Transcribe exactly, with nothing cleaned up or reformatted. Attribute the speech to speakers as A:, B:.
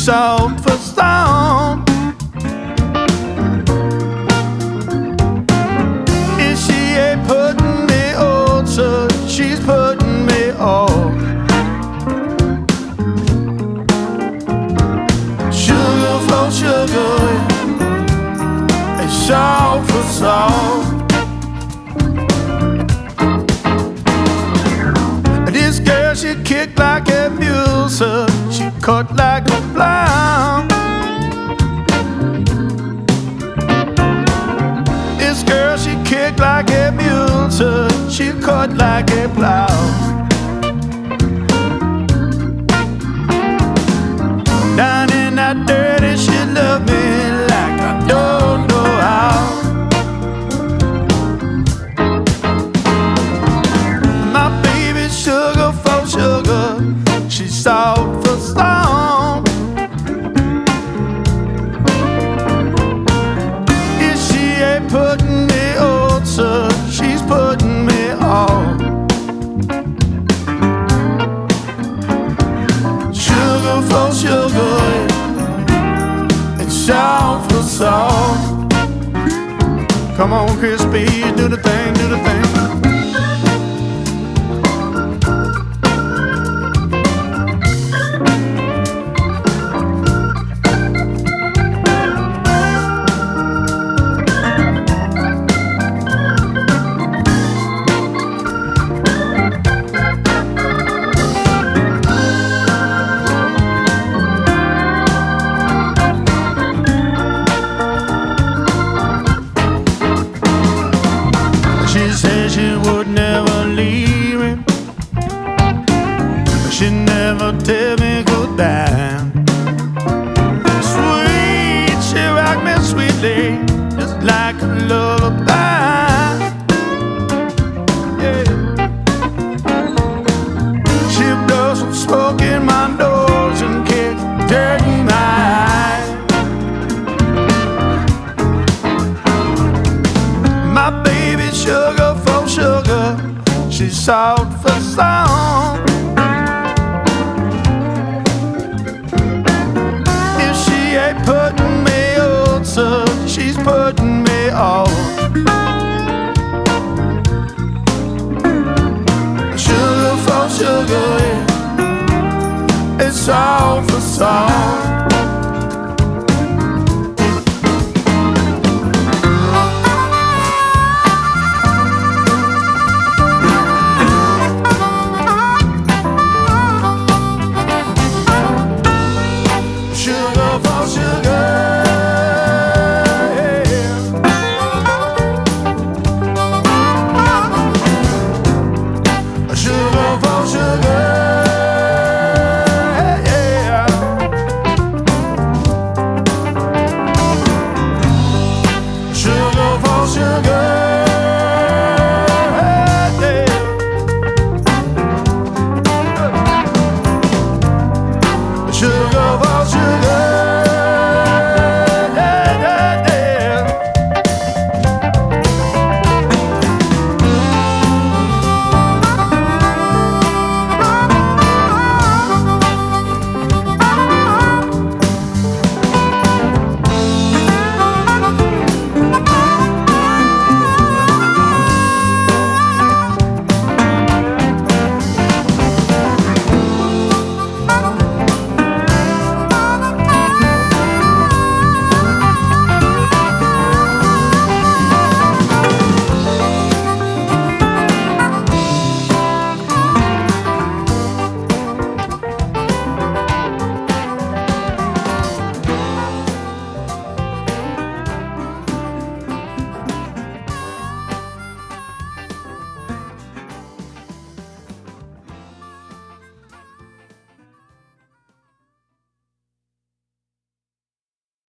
A: salt for stone. If she ain't putting me on, so she's putting me on. Sugar for sugar, and salt for salt. This girl, she kicked like a mule, so she cut like a plow. This girl, she kicked like a mule, so she cut like a plow. Down in that dirty, she loved me like I don't know how. My baby sugar for sugar, she's salt for stone. If she ain't putting me on, so she's putting me on. Sugar for sugar, and salt for salt. Come on, Crispy, do the thing, do the thing. She said she would never leave me, she'd never tell me goodbye. Sweet, she rocked me sweetly, just like a lullaby. Yeah. She blows some smoke in my nose and kick dirty in my eye. My baby sugar for sugar, she's salt for salt. If she ain't putting me on, so she's putting me on. Sugar for sugar, yeah. It's salt for salt.